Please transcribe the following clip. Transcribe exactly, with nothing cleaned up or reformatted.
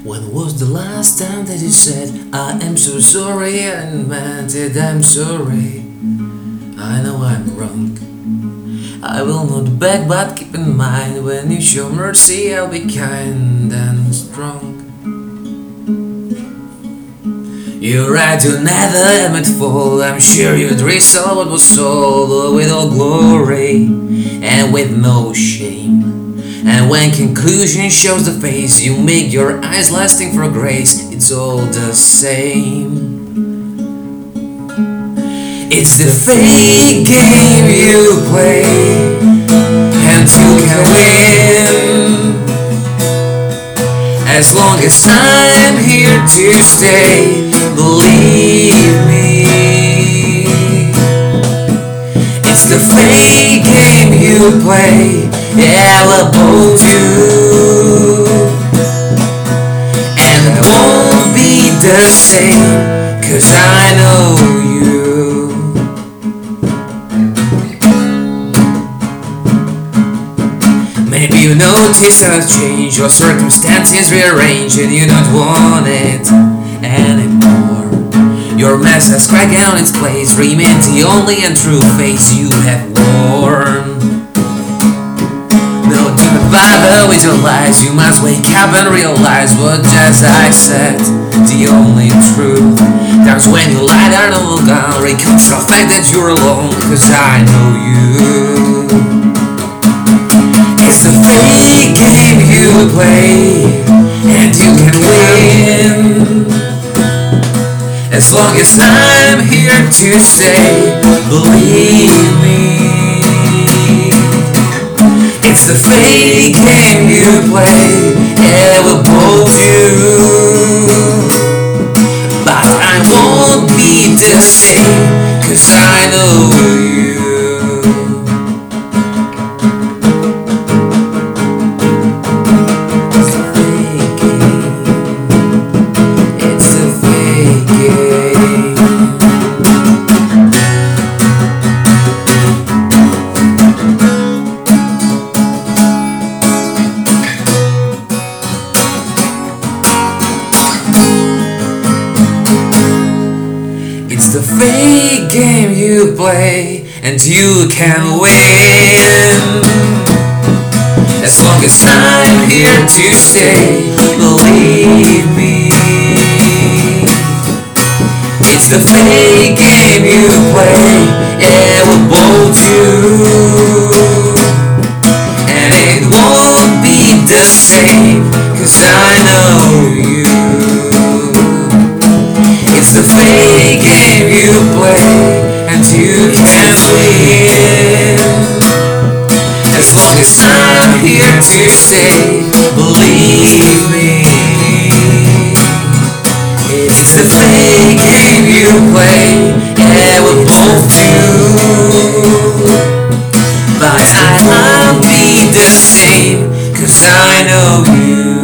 When was the last time that you said I am so sorry and meant it, I'm sorry? I know I'm wrong. I will not beg, but keep in mind, when you show mercy I'll be kind and strong. You're right, you never admit fault. I'm sure you'd resolve what was told with all glory and with no shame. And when conclusion shows the face, you make your eyes lasting for grace. It's all the same. It's the fake game you play, and you can win. As long as I'm here to stay, believe me. It's the fake game you play, yeah, I'll oppose you. And it won't be the same, cause I know you. Maybe you notice a change, your circumstances rearrange, and you don't want it anymore. Your mess has cracked on its place, remains the only and true face you have worn. No demon bother with your lies, you must wake up and realize what just I said, the only truth. There's when you lie down and look down, reconsider the fact that you're alone, cause I know you. It's the fake game you play, and you can win. As long as I'm here to stay, believe me. It's the fake game you play, yeah, we'll both you. But I won't be the same, cause I know you. It's the fake game you play, and you can win. As long as I'm here to stay, believe me. It's the fake game you play, yeah, we'll both you. And it won't be the same, cause I know you. It's the fake game you play, and you can't win. As long as I'm here to stay, believe me. It's the fake game you play, yeah, we'll both do. But I won't be the same, cause I know you.